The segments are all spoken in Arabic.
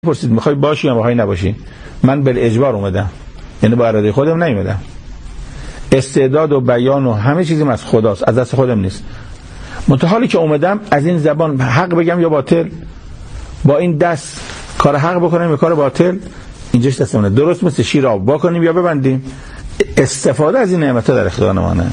پرسید میخوای باشی یا میخوای نباشی؟ من بالاجبار اومدم، یعنی با اراده خودم نیومدم. استعداد و بیان و همه چیزم از خداست، از دست خودم نیست. حالی که اومدم از این زبان حق بگم یا باطل، با این دست کار حق بکنم یا کار باطل، اینجاش دستمونه. درست مثل شیر آب واکنیم یا ببندیم. استفاده از این نعمت‌ها در اختیار ماست.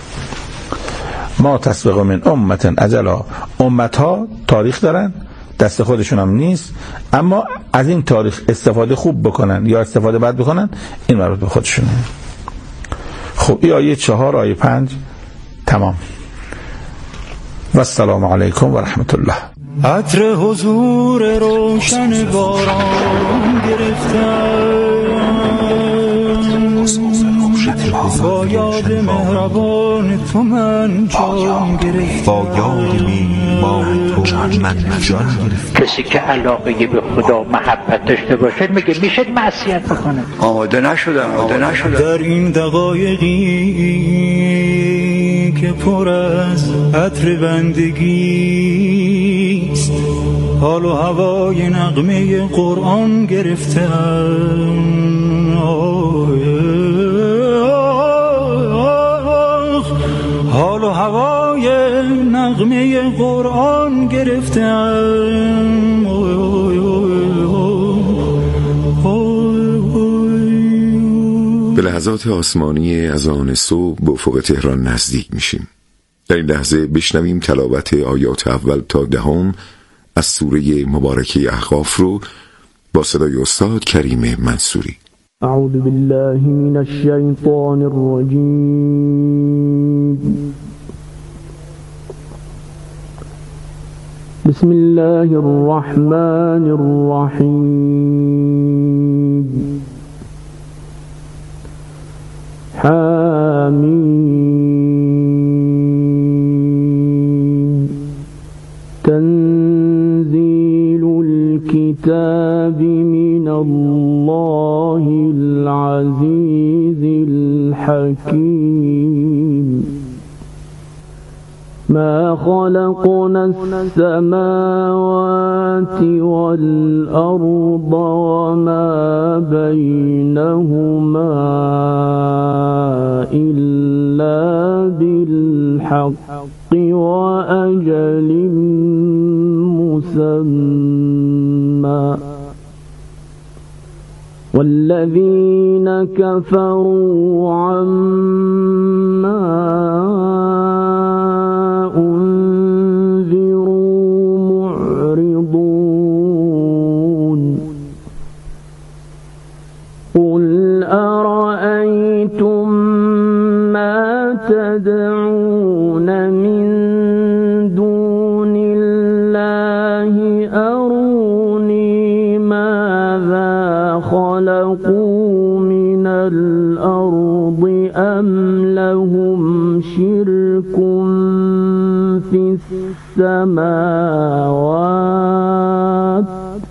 ما تسبق من امة اجلا، امت‌ها تاریخ دارن، دست خودشون هم نیست، اما از این تاریخ استفاده خوب بکنن یا استفاده بد بکنن، این مربوط به خودشونه. خب این آیه 4 آیه 5 تمام. و السلام علیکم و رحمت الله. عطر حضور روشن باران گرفتم، با یاد مهربان تو من جان گرفتم، با یاد میهمان تو من جان گرفتم. کسی که علاقه به خدا محبت داشته باشه میگه میشه معصیت بکنه. آماده نشدم. در این دقایقی که پر از عطر بندگی است، حال و هوای نغمه قرآن گرفتم. حال و هوای نغمه قرآن گرفتم. به لحظات آسمانی اذان صبح به افق تهران نزدیک میشیم. در این لحظه بشنویم تلاوت آیات اول تا 10 از سوره مبارکه احقاف رو با صدای استاد کریم منصوری. اعوذ بالله من الشیطان الرجیم. بسم الله الرحمن الرحیم. حمیم. تنزیل الكتاب من الله العزیز الحکیم. ما خلقنا السماوات والأرض وما بينهما إلا بالحق وأجل مسمى. والذين كفروا عما أنذروا معرضون. قل أرأيتم ما تدعون من دون الله أروني ماذا خلقوا من الأرض أم لهم شرك في السماوات.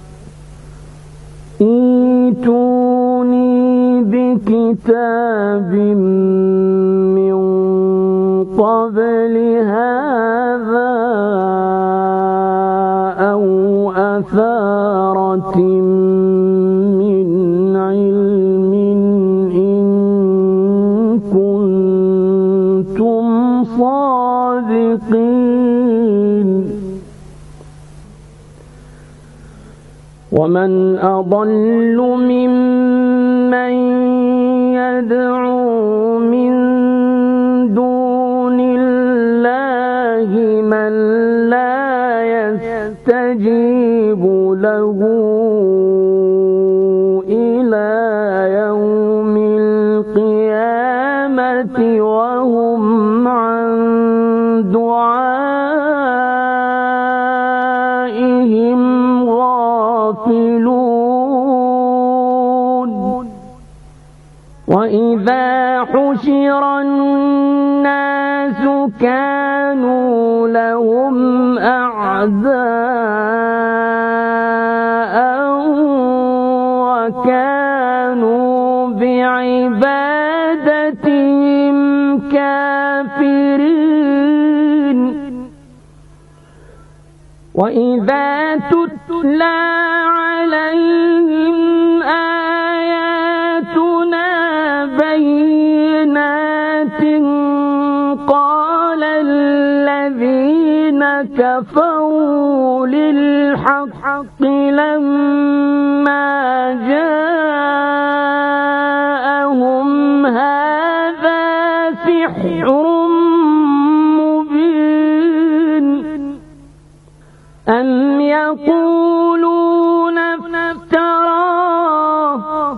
ائتوني بكتاب من قبل هذا أو أثارة من علم إن كنتم صادقين. ومن أضل ممن يدعو من دون الله من لا يستجيب له إلى يوم القيامة وهم عن دعائهم غافلون. وإذا حشر الناس كانوا لهم أعداء وكانوا بعبادتهم كافرين. وإذا تتلى عليهم كفروا للحق لما جاءهم هذا سحر مبين أم يقولون افتراه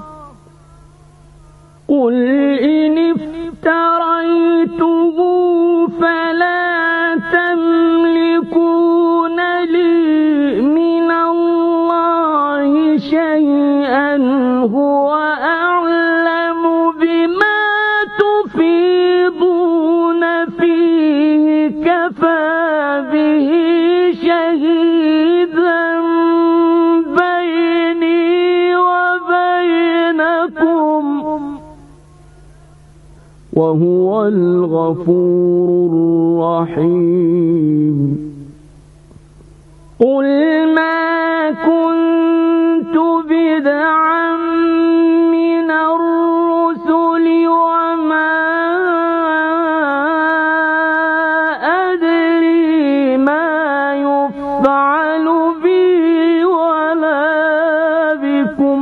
قل إن افتريته فلا تملكون لي من الله شيئا هو أعلم بما تفيضون فيه كفى به شهيدا بيني وبينكم وهو الغفور الرحيم قل ما كنت بدعا من الرسل وما أدري ما يفعل بي ولا بكم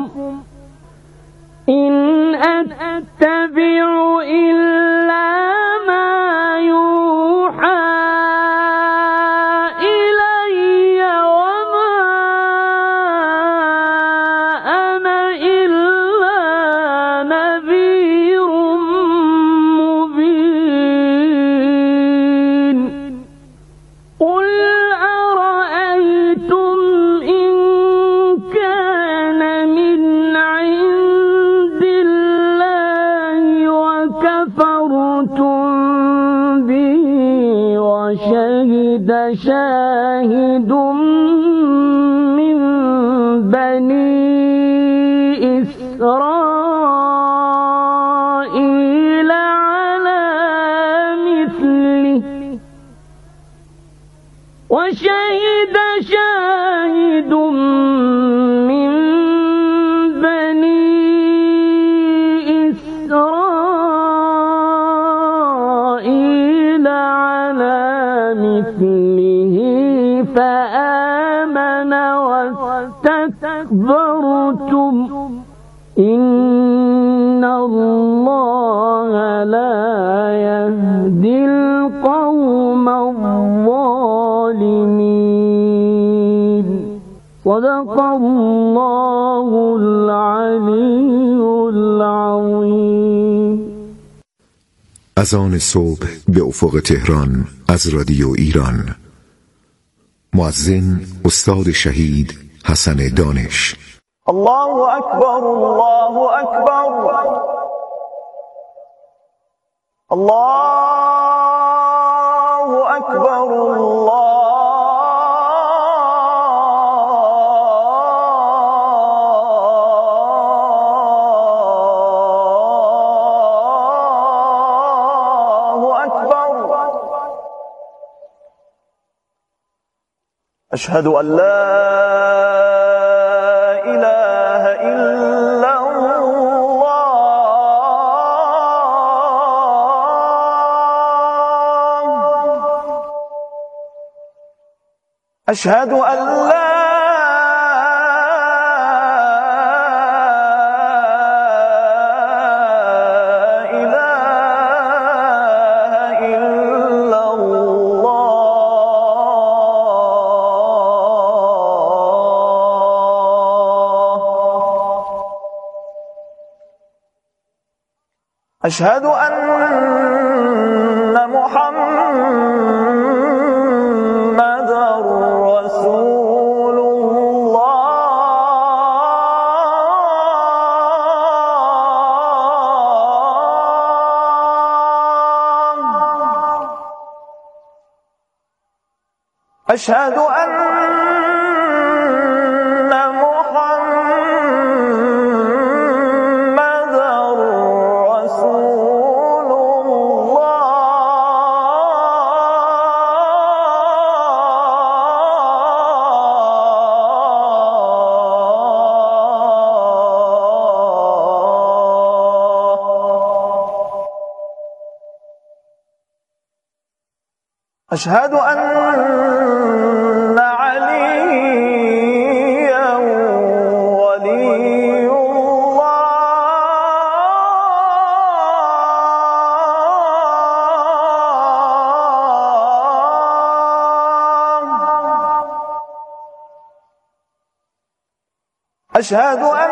إن أتبع إلا ما يوحى إلي وما أنا إلا نذير مبين قل أرأيتم إن كان من عند الله وكفرتم به وشهد شاهد من بني إسرائيل على مثله وشهد شاهد من بني إسرائيل على مثله فآمن واستكبرتم إن الله لا يهدي القوم الظالمين صدق الله العلي العظيم. اذان صبح به افق تهران از رادیو ایران. مؤذن استاد شهید حسن دانش. الله أكبر الله أكبر الله أكبر الله أكبر أشهد أن لا إله إلا الله أشهد أن لا إله إلا الله أشهد أن محمدًا رسول الله أشهد أن محمدًا رسول الله أشهد أن عليا ولي الله أشهد أن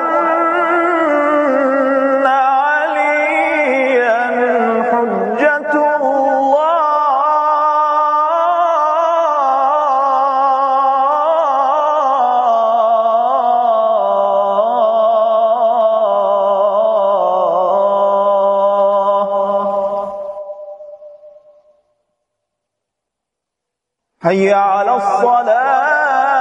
حي على الصلاة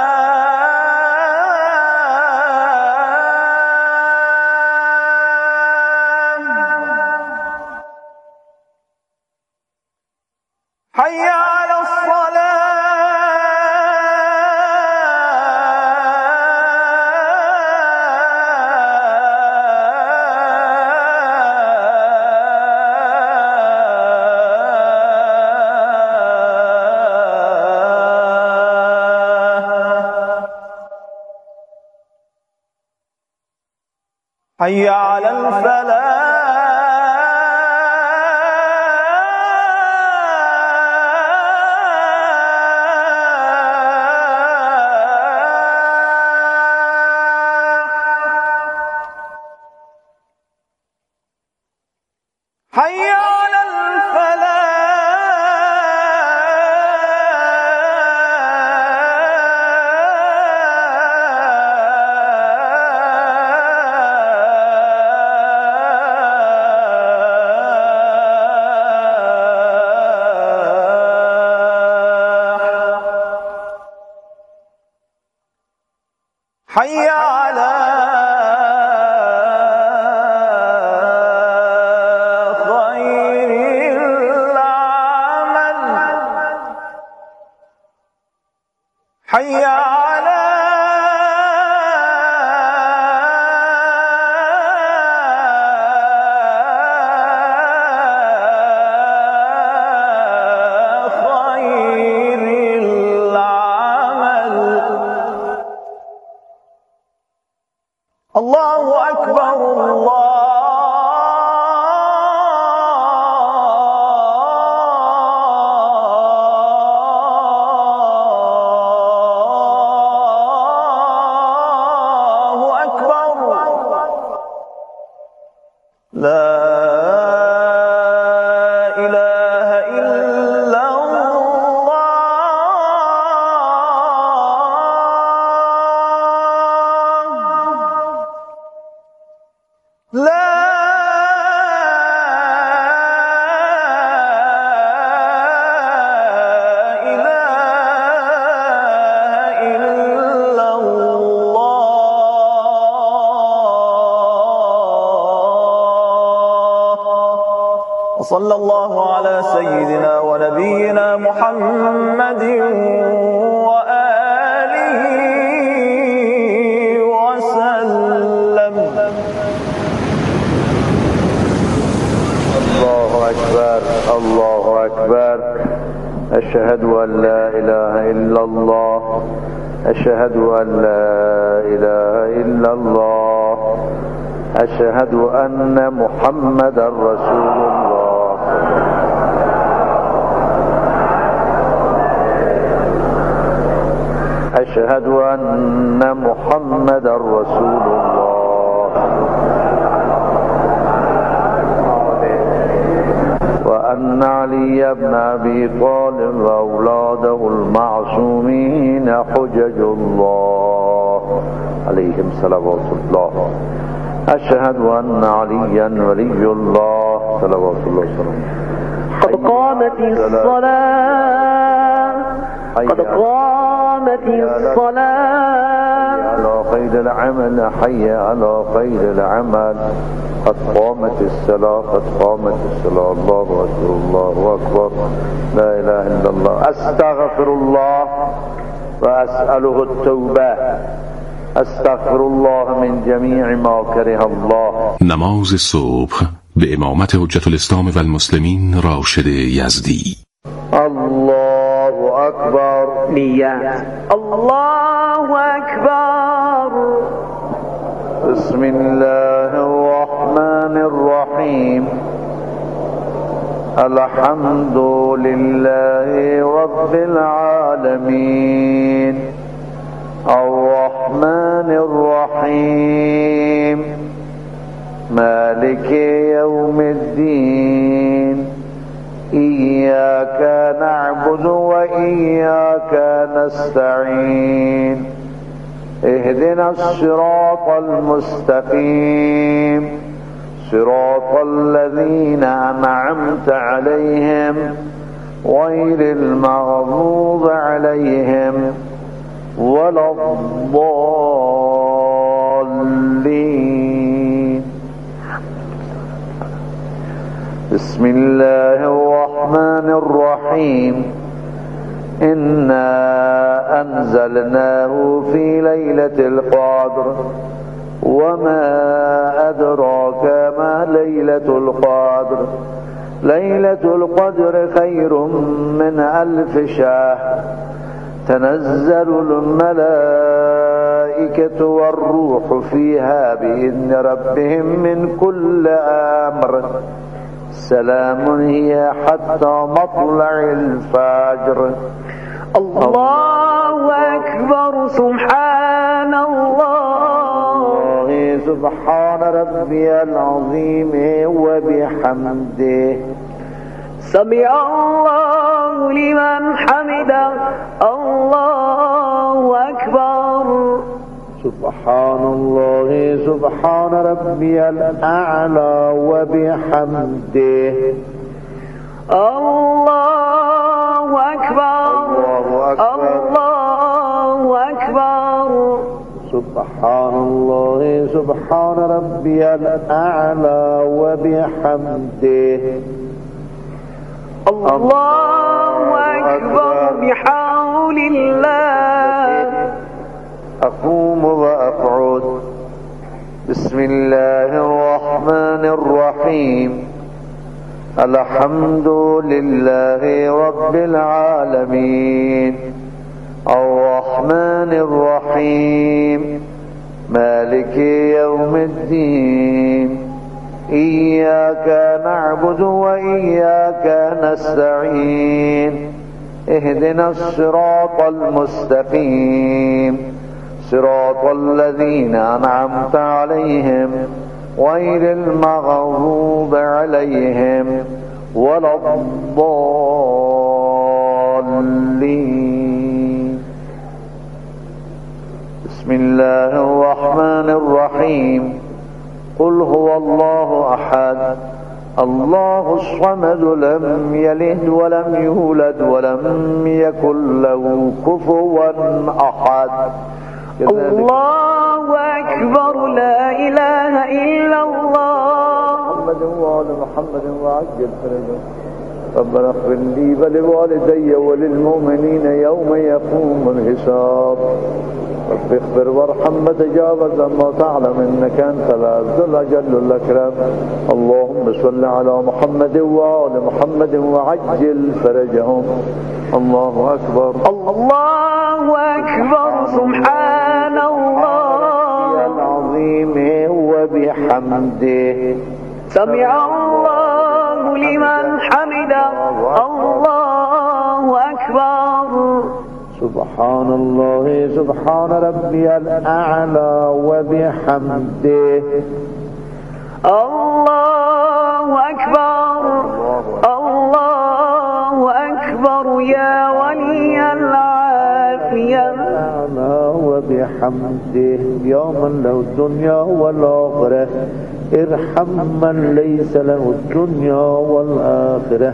حي على حي على الفلاح حي على حي على خير العمل حي على خير العمل الله أكبر الله أكبر لا إله إلا الله لا إله إلا الله وصلى الله على سيدنا ونبينا محمد وآله وسلم. الله أكبر الله أكبر أشهد أن لا إله إلا الله أشهد أن لا إله إلا الله أشهد أن محمد رسول الله أشهد أن محمد رسول الله وأن علي بن أبي طالب وأولاده المعصومين حجج الله عليهم صلوات الله أشهد أن عليا ولي الله صلوات الله وسلامه قد قامت الصلاة قد قامت الصلاة على خير العمل حي على خير العمل قد قامت الصلاة قد قامت الصلاة الله أكبر الله أكبر لا إله إلا الله أستغفر الله وأسأله التوبة استغفر الله من جميع ما كره الله. نماز صبح به امامت حجت الاسلام و المسلمین راشد یزدی. الله أكبر. نية. الله أكبر. بسم الله الرحمن الرحيم. الحمد لله رب العالمين الرحمن الرحيم مالك يوم الدين إياك نعبد وإياك نستعين اهدنا الصراط المستقيم صراط الذين أنعمت عليهم غير المغضوب عليهم ولا الضالين. بسم الله الرحمن الرحيم. إنا أنزلناه في ليلة القدر وما أدراك ما ليلة القدر. ليلة القدر خير من 1000 شهر. تنزل الملائكة والروح فيها بإذن ربهم من كل أمر سلام هي حتى مطلع الفجر. الله أكبر. سبحان الله. سبحان ربي العظيم وبحمده. سمع الله لمن حمده. الله أكبر. سبحان الله سبحان ربي الأعلى وبحمده. الله أكبر. الله أكبر. سبحان الله سبحان ربي الأعلى وبحمده. الله أكبر بحول الله. أقوم وأقعد. بسم الله الرحمن الرحيم. الحمد لله رب العالمين الرحمن الرحيم مالك يوم الدين إياك نعبد وإياك نستعين اهدنا الصراط المستقيم صراط الذين أنعمت عليهم غير المغضوب عليهم ولا الضالين. بسم الله الرحمن الرحيم. قل هو الله أحد الله الصمد لم يلد ولم يولد ولم يكن له كفوا أحد. الله أكبر. لا إله إلا الله. محمد وآل محمد وعجل فرجه. ربنا اغفر لي ولوالدي وللمؤمنين يوم يقوم الحساب. رب اغفر وارحم وتجاوز ما تعلم انك انت العز الاجل الاكرم. اللهم صل على محمد وآل محمد وعجل فرجهم. الله اكبر. الله أكبر. سبحان الله العظيم وبحمده. سمع الله لمن حمده. الله أكبر. سبحان الله سبحان ربي الأعلى وبحمده. الله أكبر. الله أكبر. يا ولي العافية. وبحمده. يا من له الدنيا والآخرة ارحم من ليس له الدنيا والآخرة.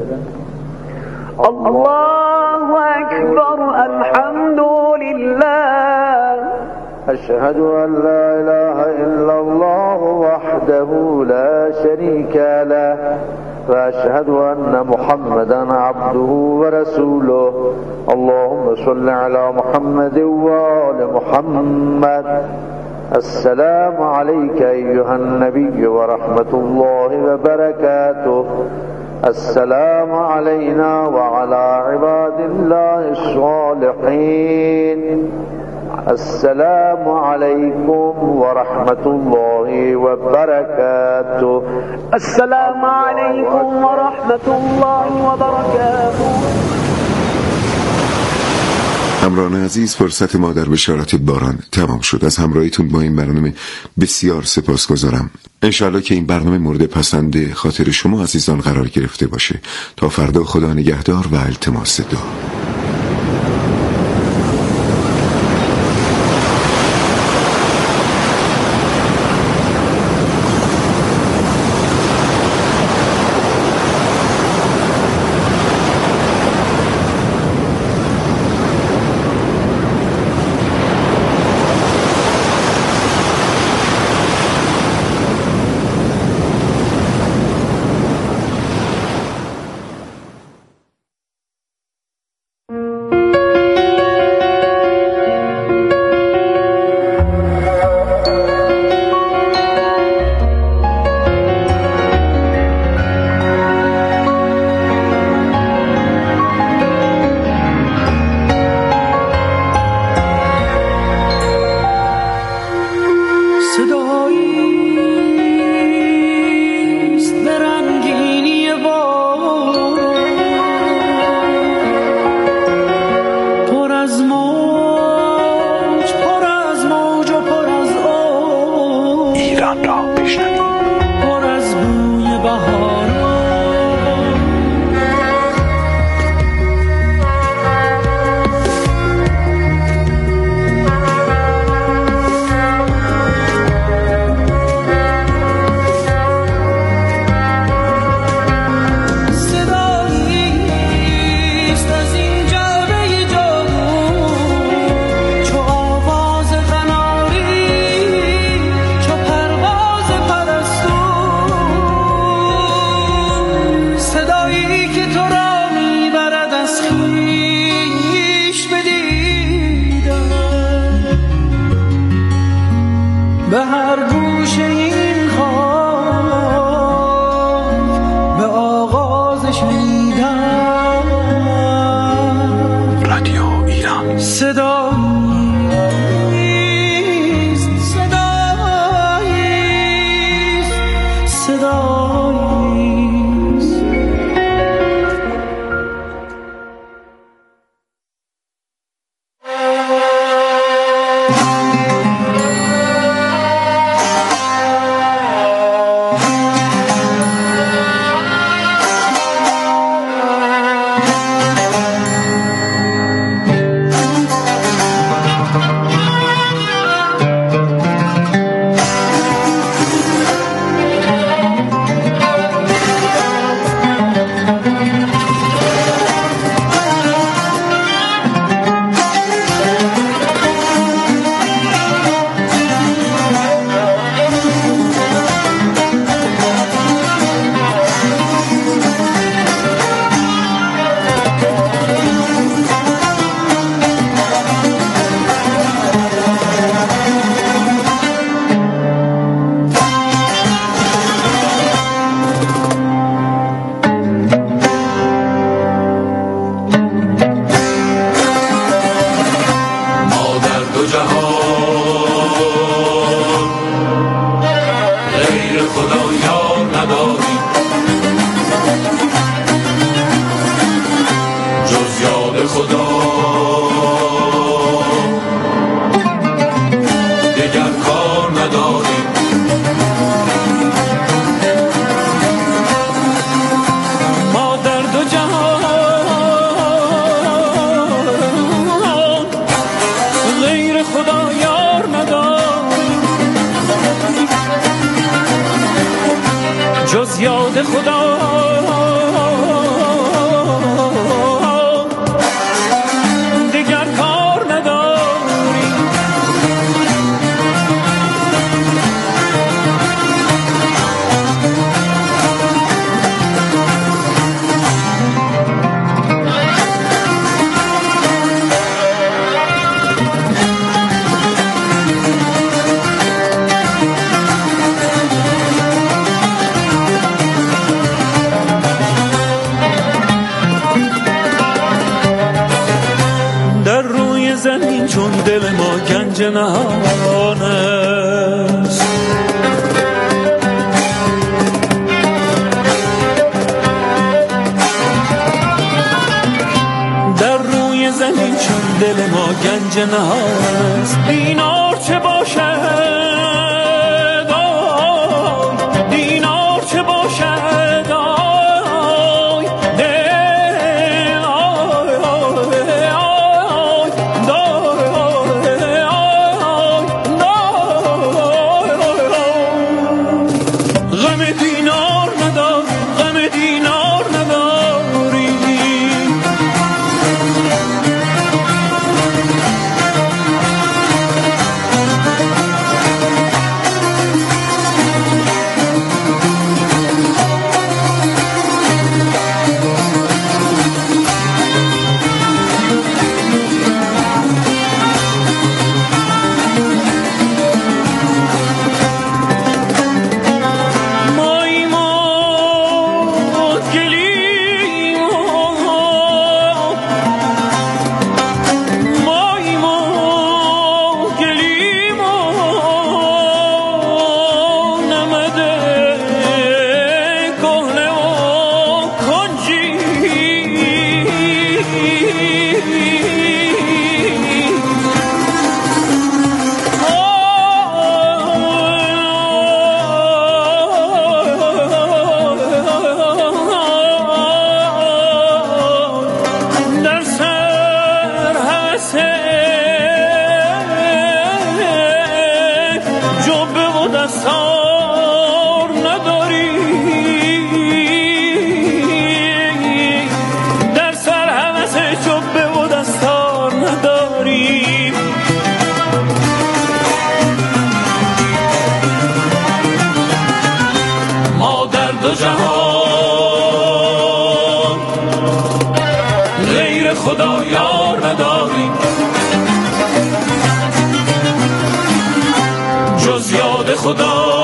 الله أكبر. الحمد لله. أشهد أن لا إله إلا الله وحده لا شريك له وأشهد أن محمدا عبده ورسوله. اللهم صل على محمد وآل محمد. السلام عليك أيها النبي ورحمة الله وبركاته. السلام علينا وعلى عباد الله الصالحين السلام عليكم ورحمة الله وبركاته السلام عليكم ورحمة الله وبركاته. همراهان عزیز، فرصت ما در بشارت باران تمام شد. از همراهیتون با این برنامه بسیار سپاسگزارم. انشاءالله که این برنامه مورد پسند خاطر شما عزیزان قرار گرفته باشه. تا فردا، خدا نگهدار و التماس دعا. گنج نهان است. در روی زمین چون دل ما گنج نهان است. دینار چه باشد، دینار چه باشد، خدا یار نداریم جز یاد خدا.